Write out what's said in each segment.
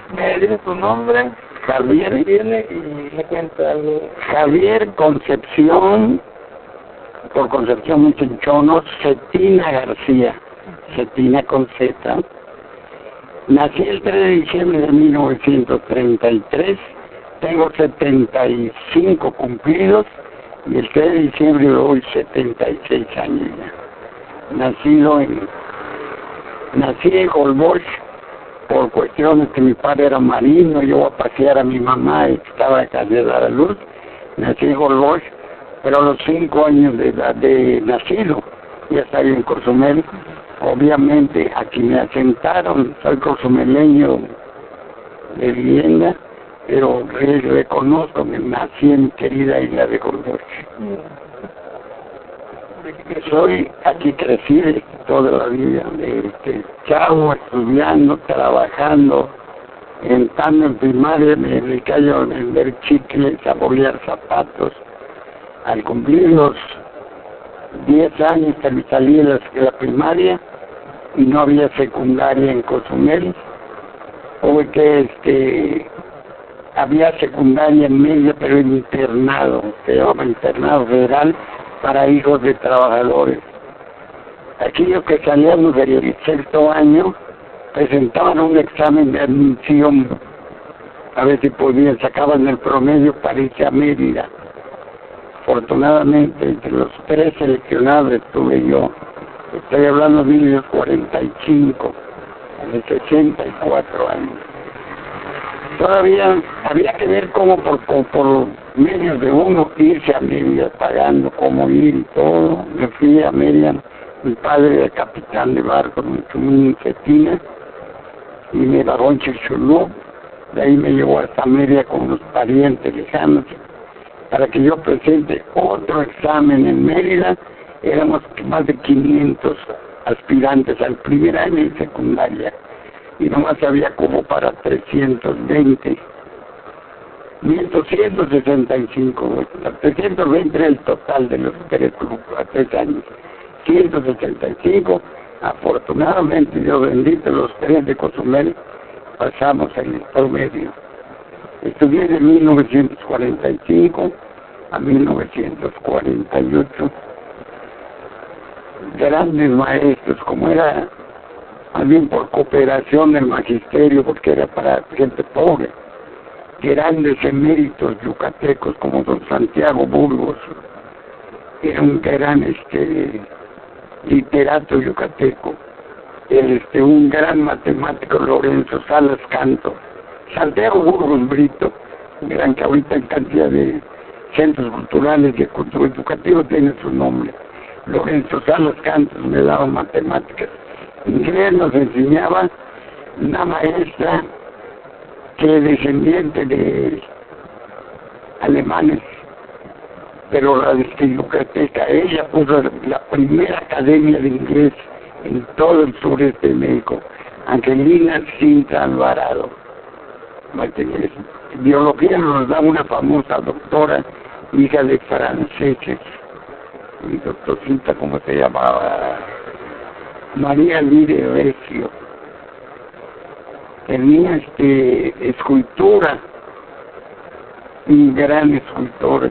¿Me dice tu nombre? Javier. Viene y me cuenta algo. Javier Concepción, por Concepción Muchinchono, Cetina García, Cetina con Z. Nací el 3 de diciembre de 1933, tengo 75 cumplidos y el 3 de diciembre de hoy 76 años ya. Nací en Holbox por cuestiones que mi padre era marino, yo a pasear a mi mamá y estaba de calle de la luz. Nací en Holbox, pero a los 5 años de edad de nacido ya estaba en Cozumel. Obviamente aquí me asentaron, soy cozumeleño de vivienda, pero reconozco que nací en mi querida isla de Holbox. Soy aquí crecí toda la vida, chavo, estudiando, trabajando, entrando en primaria, me dediqué a vender chicles, a bolear zapatos. Al cumplir los 10 años que salí de la primaria y no había secundaria en Cozumel, tuve que había secundaria en media, pero en internado, se llama internado federal para hijos de trabajadores. Aquellos que salíamos del 6º año presentaban un examen de admisión, a ver si podían, sacaban el promedio para irse a Mérida. Afortunadamente, entre los 3 seleccionados estuve yo. Estoy hablando de 1945, de 64 años. Todavía había que ver cómo por medios de uno irse a Mérida, pagando cómo ir y todo. Me fui a Mérida, mi padre era capitán de barco en Cetina, y me bajó en Chichulú. De ahí me llevó hasta Mérida con unos parientes lejanos para que yo presente otro examen en Mérida. Éramos más de 500 aspirantes al primer año de secundaria y nomás había como para 320. 1265, 320 era el total de los 3 años. 165, afortunadamente, Dios bendito, los 3 de Cozumel pasamos el promedio. Estudié de 1945 a 1948. Grandes maestros, como era también por cooperación del magisterio, porque era para gente pobre. Grandes eméritos yucatecos como don Santiago Burgos, era un gran literato yucateco. Un gran matemático, Lorenzo Salas Canto. Santiago Burgos Brito, gran que ahorita en cantidad de centros culturales y educativos tiene su nombre. Lorenzo Salas Cantos me daba matemáticas. Inglés nos enseñaba una maestra que es descendiente de alemanes, pero la yucateca. Ella puso la primera academia de inglés en todo el sureste de México. Angelina Cinta Alvarado. Biología nos da una famosa doctora, hija de franceses, mi doctorcita, ¿cómo se llamaba? María Lire Recio. Tenía escultura, un gran escultor,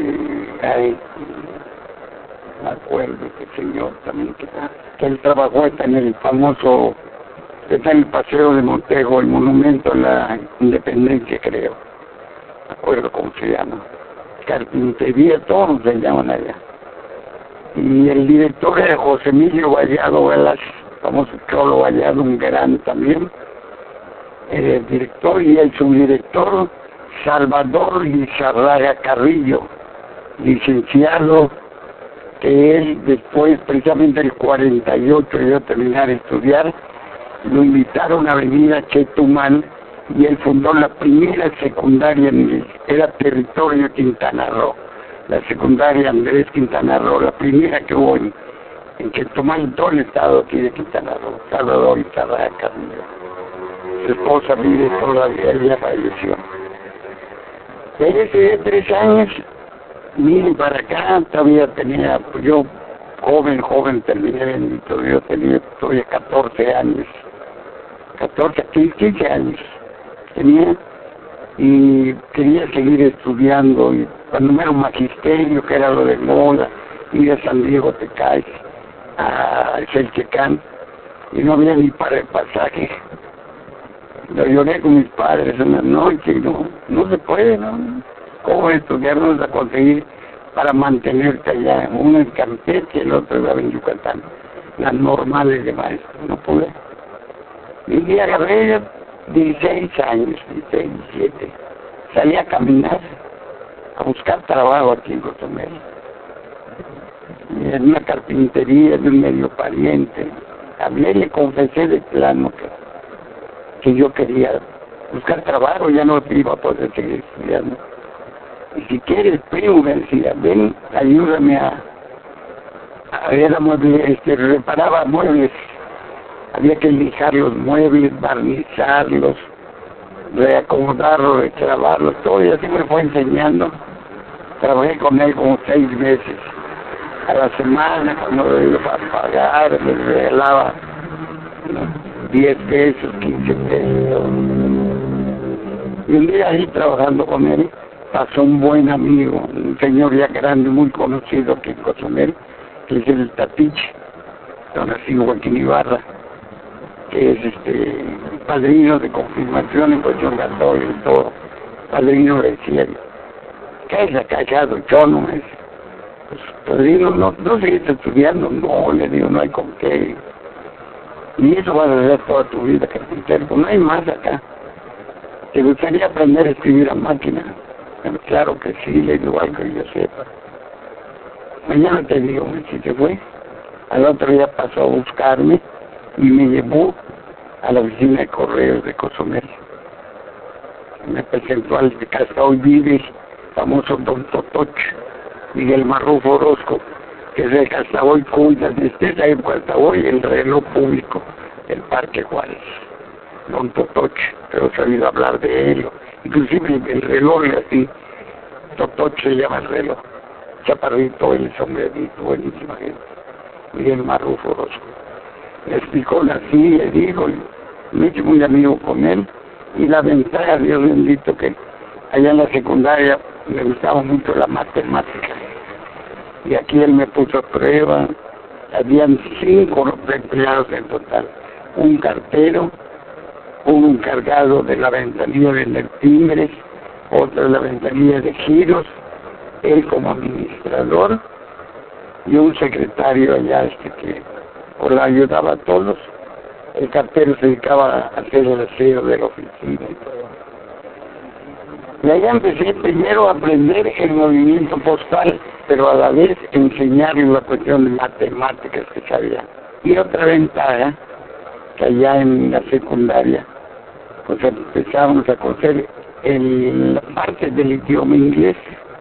me acuerdo este señor también, que él trabajó en el famoso, está en el Paseo de Montejo, el monumento a la Independencia, creo. Me acuerdo cómo se llama. Carpintería, todos se llaman allá. Y el director era José Emilio Vallado Velázquez, famoso Cholo Vallado, un gran también. El director y el subdirector Salvador Lizarraga Carrillo, licenciado, que él después, precisamente el 48, de terminar de estudiar, lo invitaron a venir a Chetumal y él fundó la primera secundaria, era territorio de Quintana Roo, la secundaria Andrés Quintana Roo, la primera que hubo en Chetumal, en todo el estado aquí de Quintana Roo, Salvador Lizarraga Carrillo. Su esposa vive todavía, ella falleció. Desde 3 años, vine para acá, todavía tenía, yo joven, terminé bendito, yo tenía todavía 14 años, 15 años, tenía, y quería seguir estudiando, y cuando me era un magisterio, que era lo de moda, ir a San Diego Tecais, a Chelchecán, y no había ni para el pasaje. Lo lloré con mis padres en la noche, y no se puede, ¿no? ¿Cómo estudiar no vas a conseguir para mantenerte allá? Uno en Campeche, el otro en Yucatán, las normales de maestro, no pude. Y agarré 16 años, 16, 17, salí a caminar, a buscar trabajo aquí en Cozumel, en una carpintería de un medio pariente. Hablé y le confesé de plano que yo quería buscar trabajo, ya no iba a poder seguir estudiando. Y si quieres, primo, me decía, ven, ayúdame era mueble, reparaba muebles, había que lijar los muebles, barnizarlos, reacomodarlos, reclavarlos, todo, y así me fue enseñando. Trabajé con él como 6 meses. A la semana, cuando lo iba a pagar, me regalaba 10 pesos, 15 pesos. Y un día ahí trabajando con él, pasó un buen amigo, un señor ya grande, muy conocido aquí en Cozumel, que es el Tatiche, don Asilo Joaquín Ibarra, que es padrino de confirmación en cuestión católica y todo, padrino del cielo. ¿Qué es acá, yo no es? Pues, padrino, no seguís estudiando, no, le digo, no hay con qué. Y eso vas a hacer toda tu vida, carpintero, pues no hay más acá. ¿Te gustaría aprender a escribir a máquina? Claro que sí, le digo algo que yo sepa. Mañana te digo, si se fue. Al otro día pasó a buscarme y me llevó a la oficina de correos de Cozumel. Me presentó al de Castahoy Vive, famoso don Totoche, Miguel Marrufo Orozco, que es de Castahoy, cuida desde esa época hasta hoy el reloj público del Parque Juárez. Don Totoche, pero he sabido hablar de él, inclusive el reloj así, Totoche se llama el reloj, chaparrito, el sombrerito, buenísima gente, Miguel Marrufo Orozco. Le explicó así, le dijo, me hice muy amigo con él, y la ventaja, Dios bendito, que allá en la secundaria me gustaba mucho la matemática, y aquí él me puso a prueba. Habían 5 empleados en total, un cartero, un encargado de la ventanilla de vender timbres, otro de la ventanilla de giros, él como administrador, y un secretario allá que o la ayudaba a todos. El cartero se dedicaba a hacer el aseo de la oficina y todo. Y allá empecé primero a aprender el movimiento postal, pero a la vez enseñarle la cuestión de matemáticas que sabía. Y otra ventaja, que allá en la secundaria, pues empezábamos a conocer la parte del idioma inglés.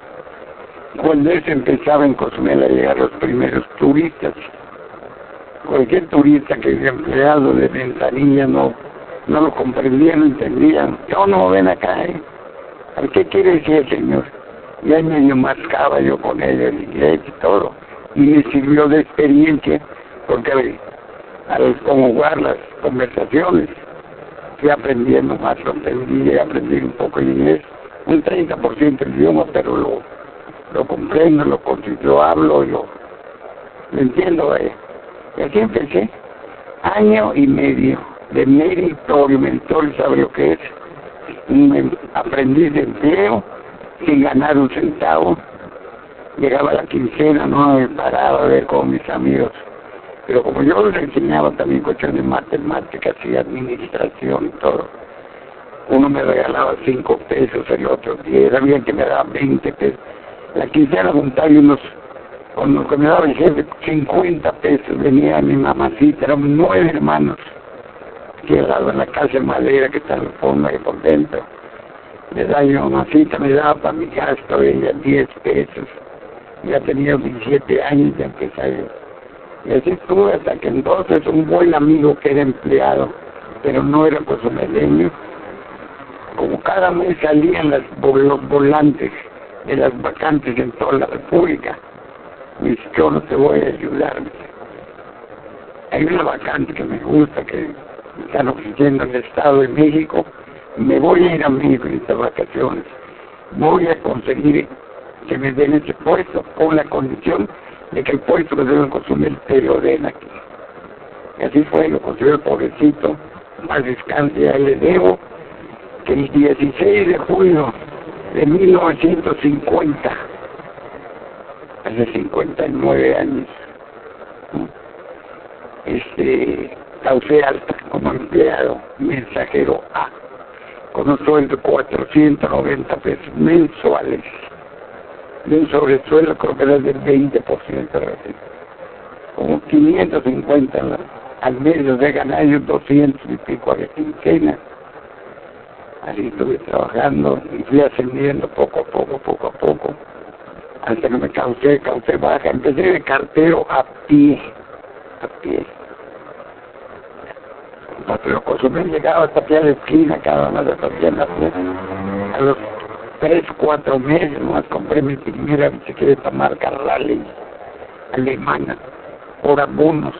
Cuando se empezaba en Cozumel a llegar los primeros turistas, cualquier turista que era empleado de ventanilla no lo comprendía, no entendía. Yo no, ven acá, ¿qué quiere decir, señor? Y ahí medio mascaba yo con él el inglés y todo, y me sirvió de experiencia, porque al conjugar las conversaciones fui aprendiendo más, aprendí un poco el inglés, un 30% del idioma, pero lo comprendo, lo hablo, lo entiendo. Y así empecé, año y medio de meritorio. Mentor, ¿sabe lo que es? Un aprendiz de empleo sin ganar un centavo. Llegaba la quincena, no me paraba a ver con mis amigos, pero como yo les enseñaba también cuestiones de matemáticas y administración y todo, uno me regalaba 5 pesos, el otro 10, había que me daba 20 pesos. La quincena juntaba unos, con lo que me daba el jefe, 50 pesos. Venía mi mamacita, éramos 9 hermanos, aquí al lado en la casa de madera que está en el fondo y por dentro. Me daba mi mamacita, me daba para mi gasto, ella 10 pesos. Ya tenía 17 años, ya empecé. Y así estuve hasta que entonces un buen amigo que era empleado, pero no era cozumeleño, como cada mes salían los volantes de las vacantes en toda la República, me dice, yo no te voy a ayudar. Hay una vacante que me gusta, que están ofreciendo en el Estado de México, me voy a ir a México en estas vacaciones, voy a conseguir que me den ese puesto con la condición de que el puesto que deben consumir te lo den aquí. Y así fue, lo consiguió el pobrecito, más descanse, ya le debo, que el 16 de julio de 1950, hace 59 años, causé alta como empleado mensajero A, con un sueldo de 490 pesos mensuales, de un sobresueldo creo que era del 20%, como 550 al mes de ganar yo 200 y pico a la quincena. Así estuve trabajando y fui ascendiendo poco a poco, hasta que me causé baja. Empecé de cartero a pie. Pero Cozumel llegaba hasta pie a la esquina, cada una de las tiendas. A los 3-4 meses nomás compré mi primera bicicleta marca Raleigh alemana por abonos,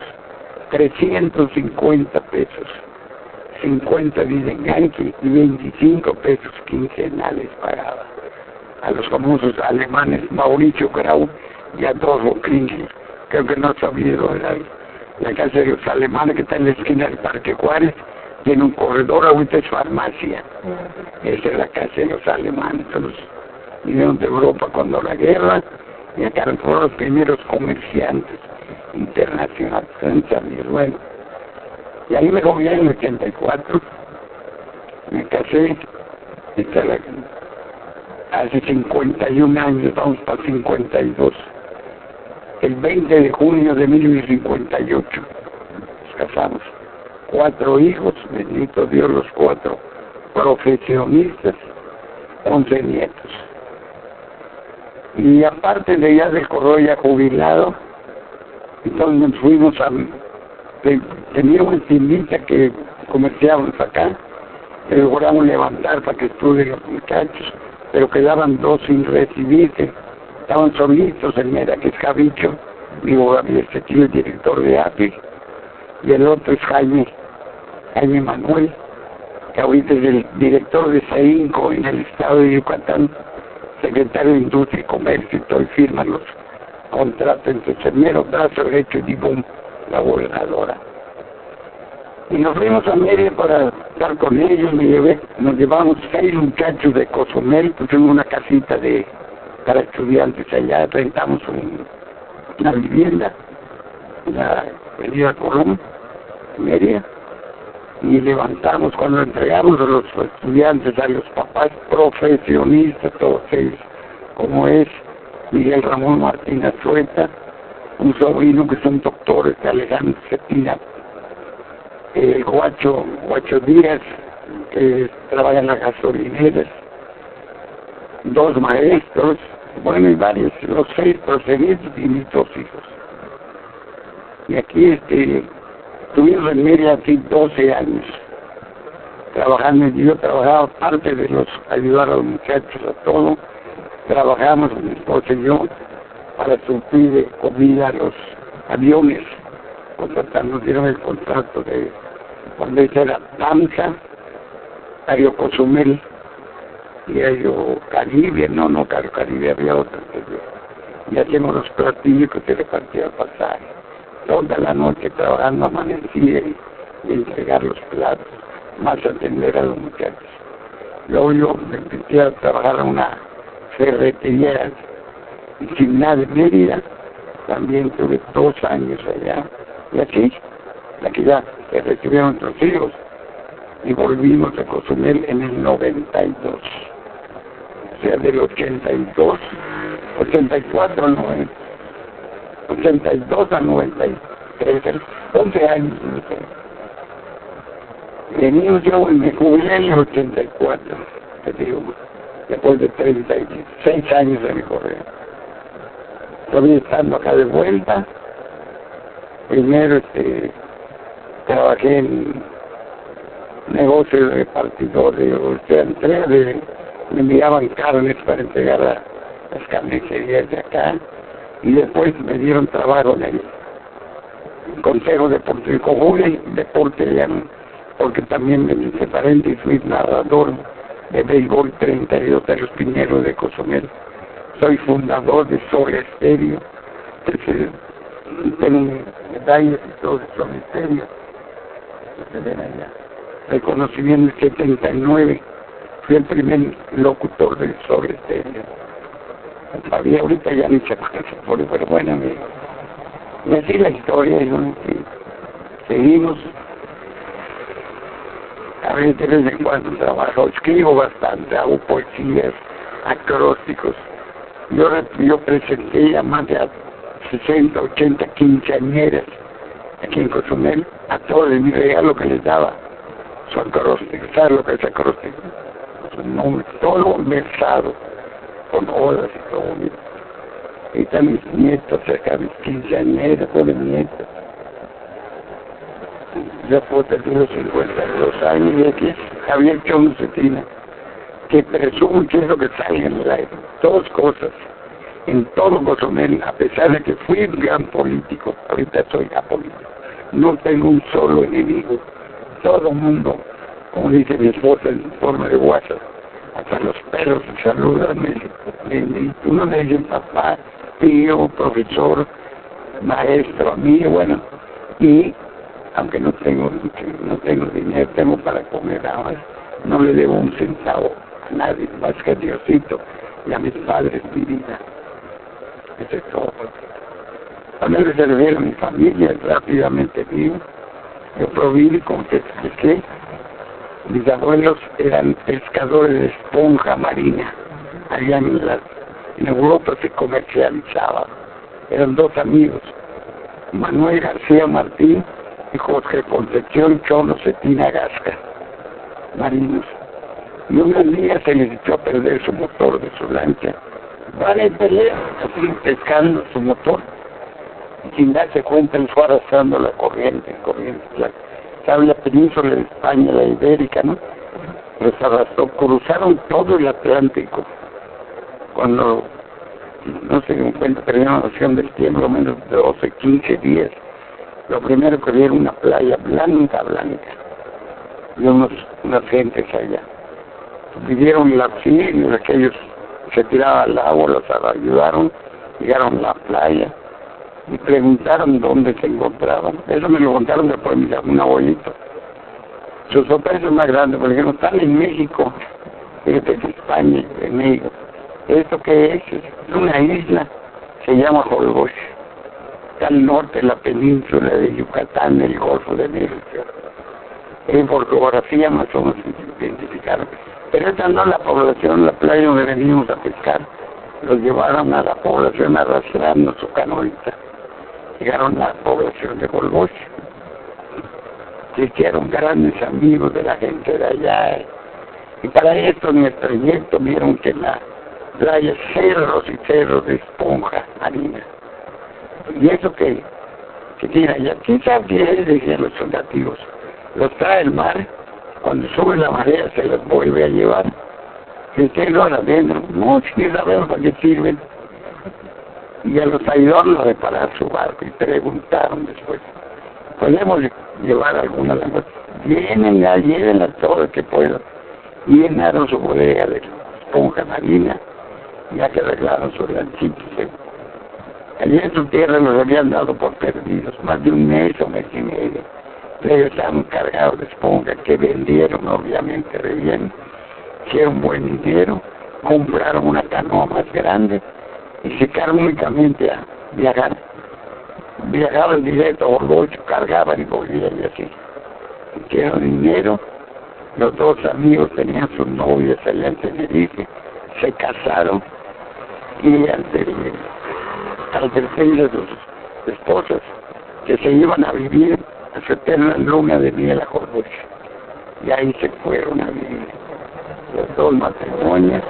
350 pesos, 50 de enganche y 25 pesos quincenales pagaba a los famosos alemanes Mauricio Grau y Adolfo Klingler. Creo que no ha sabido la casa de los alemanes que está en la esquina del Parque Juárez, tiene un corredor, ahorita es farmacia. Esa es la casa de los alemanes. Los vinieron de Europa cuando la guerra y acá fueron los primeros comerciantes internacionales. Bueno, y ahí me jubilé en el 84, me casé, hace 51 años, vamos para 52, el 20 de junio de 1958 nos casamos. 4 hijos, bendito Dios, los 4 profesionistas, 11 nietos. Y aparte de ya del correo ya jubilado, entonces nos fuimos tenía una tiendita que comerciábamos acá, que logramos levantar para que estudien los muchachos, pero quedaban 2 sin recibirse, estaban solitos, el Mera, que es Javicho, digo, este tío, el director de API, y el otro es Jaime Manuel, que ahorita es el director de CEINCO en el estado de Yucatán, secretario de Industria y Comercio, y todo, y firma los contratos entre el mero brazo derecho y Boom, la gobernadora. Y nos fuimos a Mérida para estar con ellos, nos llevamos 6 muchachos de Cozumel, pusimos una casita para estudiantes allá, rentamos una vivienda, la avenida Colón, Mérida, y levantamos, cuando entregamos a los estudiantes, a los papás profesionistas, todos ellos, como es Miguel Ramón Martínez Sueta, un sobrino que son doctores de Alejandro Cetina, el Guacho Díaz, que trabaja en las gasolineras, 2 maestros, bueno, y varios, los 6 profesionistas y mis 2 hijos. Y aquí estuvimos en Mérida aquí 12 años trabajando. Yo trabajaba parte de ayudar a los muchachos a todo. Trabajamos, mi esposa y yo, para suplir de comida a los aviones. Nos dieron el contrato de cuando era TAMSA, Aero Cozumel y Aero Caribe, no Caribe, había otro. Y hacíamos los platillos que se repartía el pasaje. Toda la noche trabajando, amanecía y entregar los platos, más atender a los muchachos. Luego yo me empecé a trabajar en una ferretería sin nada de Mérida, también tuve 2 años allá, y así, la que ya se recibieron nuestros hijos, y volvimos a Cozumel en el 92, o sea, del 82, 84 al 90. 82 a 93, 11 años. Venimos yo y me jubilé en el 84, te digo, después de 36 años de mi correo. Todavía estando acá de vuelta, primero trabajé en negocios de repartidores, o sea, me enviaban carnes para entregar a las carnicerías de acá. Y después me dieron trabajo en el Consejo Deportivo, Conjuga y Deporte, porque también me separé y fui narrador de béisbol 32 de los Piñeros de Cozumel. Soy fundador de Soga Estéreo. Tengo medallas y todo de Soga Estéreo. Se ven allá. Reconocimiento en el 79. Fui el primer locutor de Soga Estéreo. Todavía ahorita ya ni se pasa por eso, pero bueno, y así la historia, ¿no? Seguimos. A ver, de vez en cuando trabajo, escribo bastante, hago poesías, acrósticos. Yo presenté a más de 60, 80 quinceañeras aquí en Cozumel, a todos mi regalo que les daba su acróstico. ¿Sabes lo que es acróstico? Su nombre, todo versado, con odas y todo. Ahí están mis nietos, cerca mis quinceañeras, todos mis nietos. Ya puedo tener 52 años y aquí es Javier Chono Cetina, que presumo que es lo que sale en el aire. Todas cosas, en todo Cozumel, a pesar de que fui un gran político, ahorita soy apolítico. No tengo un solo enemigo. Todo el mundo, como dice mi esposa en forma de WhatsApp, hasta los perros se saludan, uno me dice papá, tío, profesor, maestro, amigo, bueno, y aunque no tengo dinero, tengo para comer ahora, no le debo un centavo a nadie, más que a Diosito y a mis padres, mi vida. Eso es todo. También les heredé a mi familia, rápidamente digo. Yo proví, como te expliqué, mis abuelos eran pescadores de esponja marina. Allá en Europa se comercializaba. Eran dos amigos, Manuel García Martín y Jorge Concepción Chono Cetina Gasca, marinos. Y un día se les echó a perder su motor de su lancha. Van a pelear, así pescando su motor. Y sin darse cuenta, les fue arrastrando la corriente. ¿Sabe la península de España, la ibérica, no? Los arrastró, cruzaron todo el Atlántico. Cuando, no se dio cuenta, perdieron la noción del tiempo, menos de 12, 15 días. Lo primero que vieron una playa blanca, y unas gentes allá. Vivieron la auxilio, aquellos se tiraban al agua, los ayudaron, llegaron a la playa y preguntaron dónde se encontraban. Eso me lo contaron después de un abuelito. Su sorpresa es más grande, porque no están en México, fíjate que España, en México. ¿Esto qué es? Es una isla, se llama Holbox. Está al norte de la península de Yucatán, el Golfo de México. Por geografía más o menos se identificaron. Pero esta no es la población, la playa donde venimos a pescar. Los llevaron a la población arrastrando su canoita. Llegaron a la población de Holbox. Se hicieron grandes amigos de la gente de allá. Y para esto en el trayecto vieron que en la playa cerros y cerros de esponja marina. Y eso que tiene allá, ¿quién sabe qué es? Decían los nativos. Los trae el mar, cuando sube la marea se los vuelve a llevar. Si ustedes lo adentro, no, si sabemos para qué sirven. Y a los ayudaron a reparar su barco y preguntaron después, ¿podemos llevar alguna de las? Llévenla todo lo que puedan. Y llenaron su bodega de esponja marina, ya que arreglaron sus lanchitos. Allí en su tierra los habían dado por perdidos, más de un mes o mes y medio. Ellos estaban cargados de esponja que vendieron obviamente re bien, hicieron buen dinero, compraron una canoa más grande y se quedaron únicamente a viajar. Viajaban directo a Holbox, cargaban y volvían y así. Hicieron dinero, los dos amigos tenían sus novias allá en Tenerife, se casaron y al tercer de sus esposas que se iban a vivir a su eterna luna de miel a Holbox. Y ahí se fueron a vivir los dos matrimonios.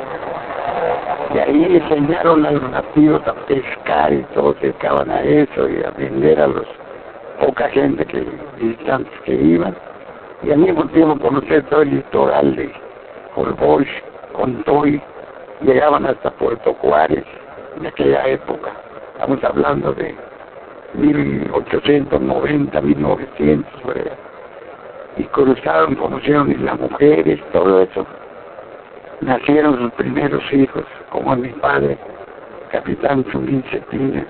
Y ahí enseñaron a los nativos a pescar y todos se dedicaban a eso y a vender a los poca gente visitantes que iban. Y al mismo tiempo conocer todo el litoral de Holbox, Contoy, llegaban hasta Puerto Juárez en aquella época. Estamos hablando de 1890, 1900, ¿verdad? y cruzaron, conocieron las mujeres, todo eso. Nacieron sus primeros hijos, como mi padre, capitán Zulín Cetina,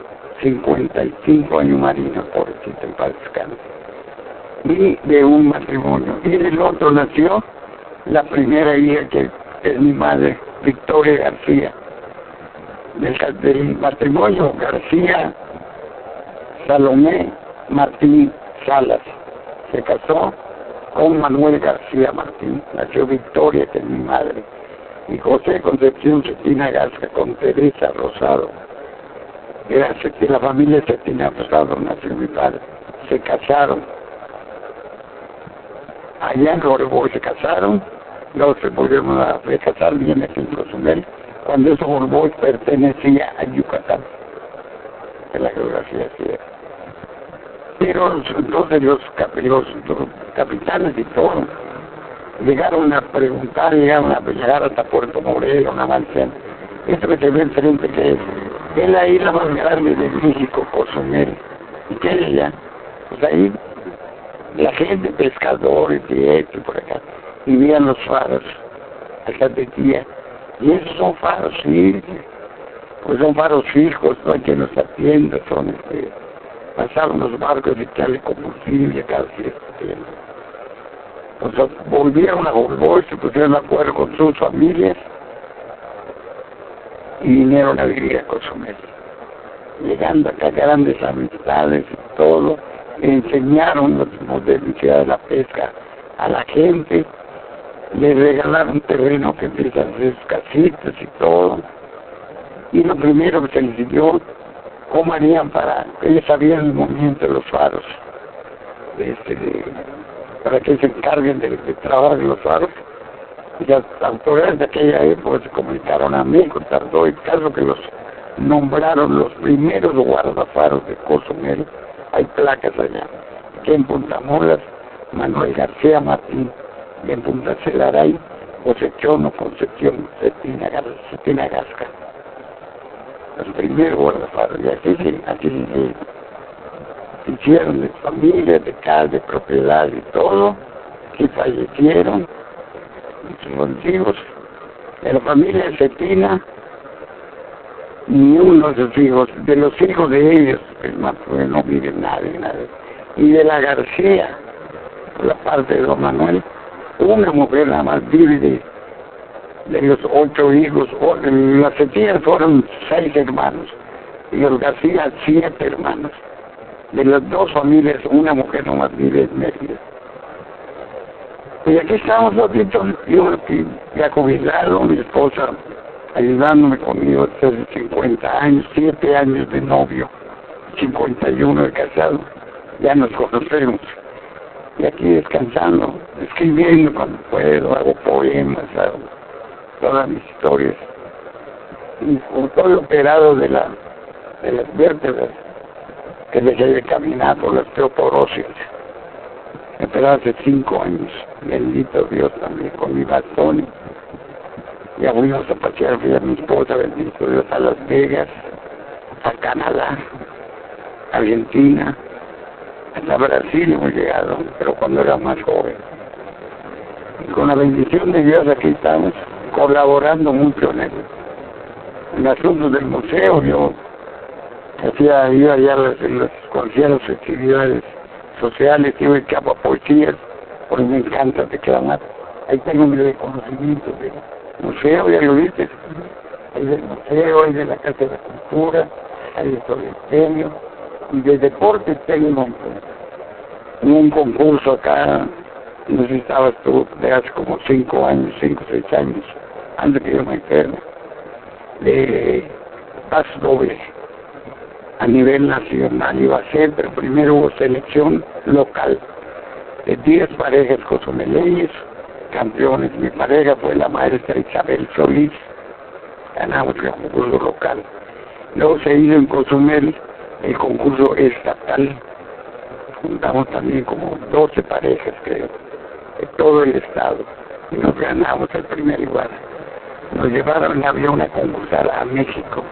55 años marino, pobrecito, en paz descanse. Y de un matrimonio. Y del otro nació la primera hija, que es mi madre, Victoria García. Del matrimonio García Salomé Martín Salas. Se casó con Manuel García Martín. Nació Victoria, que es mi madre. Y José Concepción Cetina Gasca con Teresa Rosado. Era la familia Cetina Rosado, nació mi padre. Se casaron. Allá en Jorboy se casaron, luego se volvieron a recasar bien aquí en Cozumel, cuando eso Jorboy pertenecía a Yucatán, de la geografía así era. Pero entonces los capitanes y todo llegaron a preguntar, llegaron a llegar hasta Puerto Morelos, a Mancén. Esto que se ve enfrente, que es la isla más grande de México, Cozumel. ¿Y qué es allá? Pues ahí la gente, pescadores y esto y por acá, y veían los faros, acá de tía, y esos son faros, sí, pues son faros fijos, no hay quien los atienda, son pasaron los barcos y echarle combustible cada cierto tiempo. Pues volvieron a Jorboy, se pusieron de acuerdo con sus familias y vinieron a vivir a Cozumel, llegando acá grandes amistades y todo. Enseñaron los modernidad de la pesca a la gente, le regalaron terreno que empiezan a hacer casitas y todo. Y lo primero que se les dio, cómo harían para, ellos sabían el movimiento de los faros, para que se encarguen de trabajar en los faros. Y las autoridades de aquella época se comunicaron a mí, tardó el caso que los nombraron los primeros guardafaros de Cozumel. Hay placas allá, que en Punta Molas, Manuel García Martín, y en Punta Celaray, José Chono Concepción Cetina Gasca. Los primeros guardafaros, y así se hicieron de familia, de casa, de propiedad y todo, que fallecieron, y sus hijos, de la familia Cetina, ni uno de sus hijos, de los hijos de ellos, pues no vive nadie, y de la García, por la parte de don Manuel, una mujer nada más vive de los 8 hijos, las Cetinas fueron 6 hermanos, y los García 7 hermanos, de las 2 familias, una mujer nada más vive en Mérida. Y aquí estamos nosotros, yo aquí ya jubilado, mi esposa ayudándome conmigo desde 50 años, 7 años de novio, 51 de casado, ya nos conocemos. Y aquí descansando, escribiendo cuando puedo, hago poemas, hago todas mis historias. Y con todo el operado de las vértebras, que dejé de caminar por la osteoporosis. Me operado hace 5 años, bendito Dios también, con mi bastón. Ya fuimos a pasear, fui a mi esposa, bendito Dios, a Las Vegas, a Canadá, Argentina, hasta Brasil hemos llegado, pero cuando era más joven. Y con la bendición de Dios aquí estamos, colaborando mucho en asuntos del museo. Yo iba allá conocía las actividades sociales, iba a cabo poesías, porque me encanta declamar. Ahí tengo mi reconocimiento de museo, ya lo viste, hay del museo, hay de la Casa de la Cultura, hay de Solesterio, y de deporte tengo un concurso acá, no sé si estabas tú, de hace como 5 años, 5 o 6 años, antes que yo me enferme, de paso doble, a nivel nacional iba a ser, pero primero hubo selección local, de 10 parejas cozumeleñas, campeones. Mi pareja fue la maestra Isabel Solís, ganamos el concurso local. Luego se hizo en Cozumel el concurso estatal, juntamos también como 12 parejas, creo, de todo el estado, y nos ganamos el primer lugar. Nos llevaron en avión a concursar a México.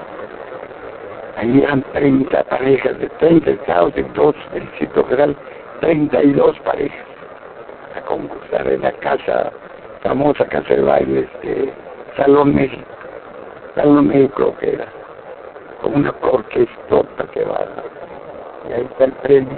Ahí eran 30 parejas de 30 estados, de 2 del Distrito Federal, 32 parejas. a concursar en la famosa casa de baile, Salón México. Salón México creo que era, con una orquestota que va, y ahí está el premio,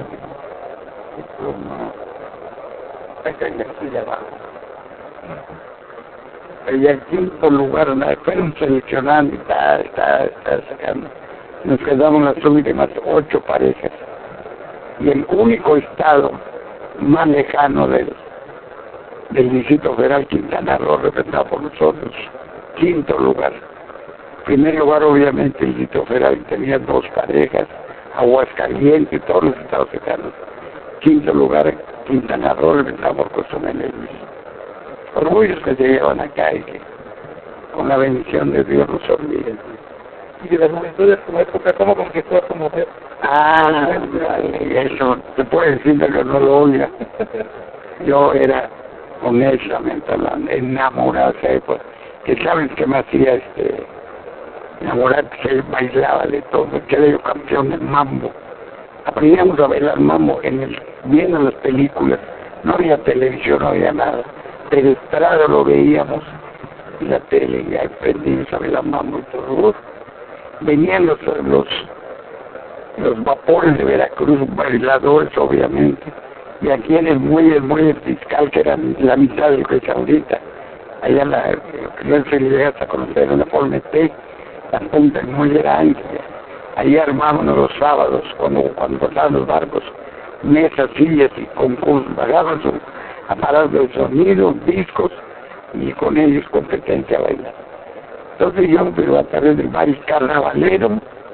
y el quinto lugar, fueron seleccionando y está sacando. Nos quedamos las últimas 8 parejas. Y el único estado más lejano del Distrito Federal, Quintana Roo, representado por nosotros, quinto lugar. Primer lugar, obviamente, el Distrito Federal tenía 2 parejas, Aguascalientes y todos los estados cercanos. Quinto lugar, Quintana Roo, representado por Cozumel y Luis. Orgullos que se llevan acá y que con la bendición de Dios nos olviden. Y de la juventud de tu época, ¿cómo conquistó a tu mujer? Vale, eso se puede decir que no lo oiga. Yo era, honestamente hablando, enamorado de esa época. Que sabes que me hacía enamorar, que bailaba de todo, que era yo campeón del mambo. Aprendíamos a bailar mambo viendo las películas, no había televisión, no había nada. Pero estrado lo veíamos en la tele y aprendimos a bailar mambo y todo. Venían los vapores de Veracruz, bailadores obviamente, y aquí en el muelle fiscal, que era la mitad de lo que es ahorita, allá no se le llega hasta conocer una forma T, la punta del muelle era ancha, ahí armábamos los sábados, cuando pasaban los barcos, mesas, sillas y concursos, pagaban sus aparatos de sonido, discos, y con ellos competencia a bailar. Entonces yo, pero a través del baile carnavalero,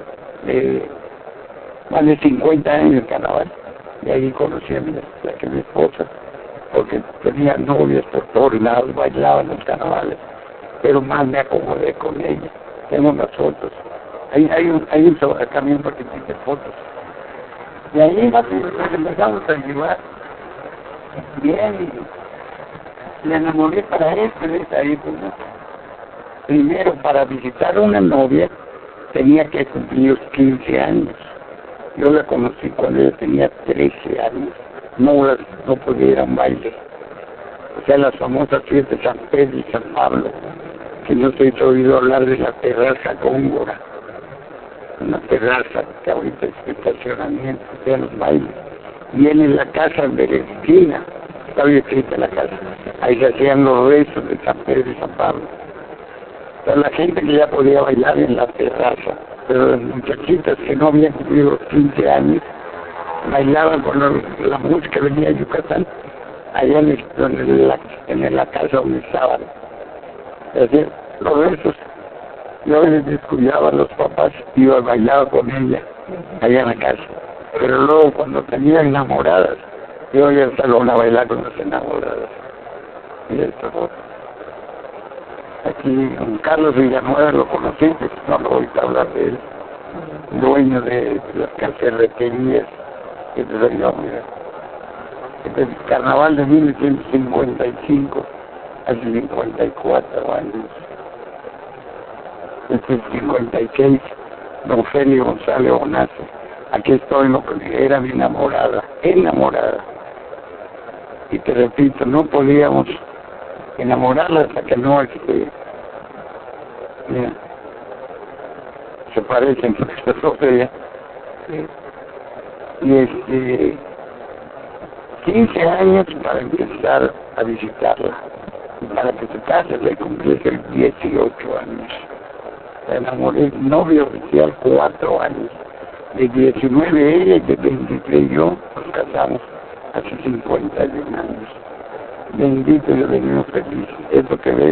más de 50 años de carnaval, y ahí conocí a mi esposa, porque tenía novias por todos lados, bailaban los carnavales, pero más me acomodé con ella. Tengo unas fotos. Hay un camión porque tiene fotos. Y ahí nos empezamos a llevar bien, y le enamoré para esto en esa época. Primero, para visitar a una novia, tenía que cumplir los 15 años. Yo la conocí cuando ella tenía 13 años. No podía ir a un baile. O sea, las famosas fiestas de San Pedro y San Pablo, que no te he oído hablar de la terraza Góngora. Una terraza que ahorita es estacionamiento, o sea, los bailes. Y en la casa de la esquina, estaba escrita la casa, ahí se hacían los rezos de San Pedro y San Pablo. La gente que ya podía bailar en la terraza, pero las muchachitas que no habían cumplido los 15 años, bailaban con la música que venía de Yucatán, allá en la casa donde estaban. Es decir, los rezos, yo a veces descuidaba a los papás y yo bailaba con ella, allá en la casa. Pero luego cuando tenía enamoradas, yo iba al salón a bailar con las enamoradas. Y esto fue. Aquí, don Carlos Villanueva lo conocí, pues no me voy a hablar de él, dueño de las calcerreterías, que te doy yo, mira. Este es el carnaval de 1955, hace 54 años. Este es 56, don Félix González Bonazo. Aquí estoy, lo que era mi enamorada. Y te repito, no podíamos enamorarla hasta que no mira, se parecen estas dos de ella. Y 15 años para empezar a visitarla, y para que se case le cumpliese 18 años. Se enamoré, novio oficial 4 años, de 19 ella y de 23 yo, nos casamos hace 51 años. Bendito y venimos felices. Esto que ves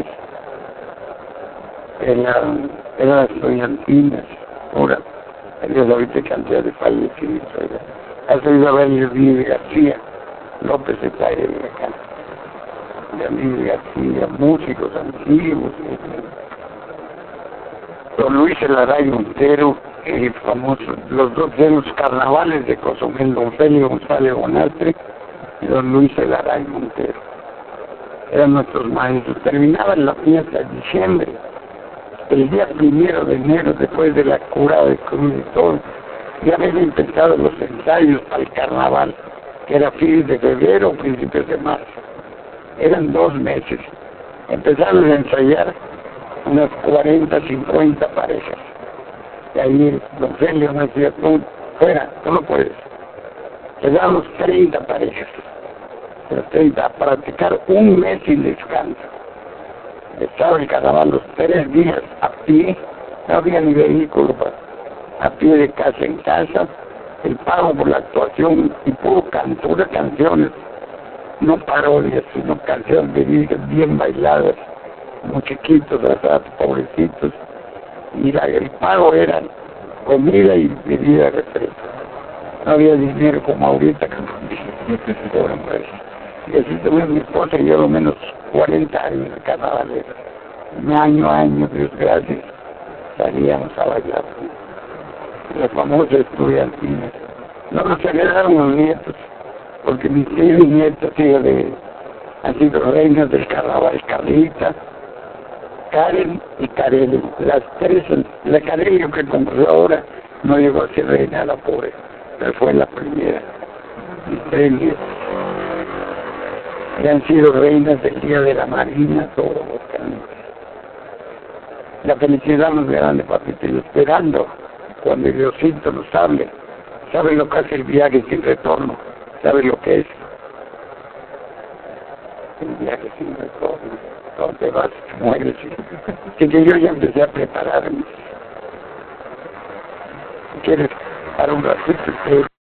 eran las estudiantinas. Ahora, Dios ahorita cantidad de fallecidos. Has oído a ver Luis García, López de Taire de acá, de Luis García, músicos antiguos. Don Luis Elaray Montero, el famoso, los dos de los carnavales de Cozumel, don Félix González Bonastre y don Luis Elaray Montero. Eran nuestros maestros. Terminaban la fiesta en diciembre. El día 1 de enero, después de la cura de cruz y todo, ya habían empezado los ensayos para el carnaval, que era fines de febrero o principios de marzo. eran 2 meses. Empezamos a ensayar unas 40, 50 parejas. Y ahí don Celio me decía, tú, fuera, tú no puedes. Quedamos 30 parejas. Pero 30, a practicar 1 mes sin descanso. Estaba el carnaval los 3 días a pie, no había ni vehículo, a pie de casa en casa, el pago por la actuación y puro puras canciones, no parodias, sino canciones verídicas bien bailadas, muy chiquitos, pobrecitos, y el pago era comida y bebida refresco. No había dinero como ahorita, y así tuve mi esposa y yo lo menos 40 años de carnavalero. Año a año, Dios gracias, salíamos a bailar. Las famosas estudiantinas. No nos heredaron los nietos, porque mis hijos y nietos han sido reinas del carnaval, Carlita, Karen y Kareli. Las 3, la Kareli que compró ahora no llegó a ser reina, la pobre, pero fue la primera. Mis 3 nietos. Y han sido reinas del Día de la Marina, todos los caminos. La felicidad más grande, papito, y esperando cuando Diosito nos hable. ¿Sabe lo que hace el viaje sin retorno? ¿Sabe lo que es? El viaje sin retorno. No te vas, mueres. Así que yo ya empecé a prepararme. ¿Quieres para un ratito?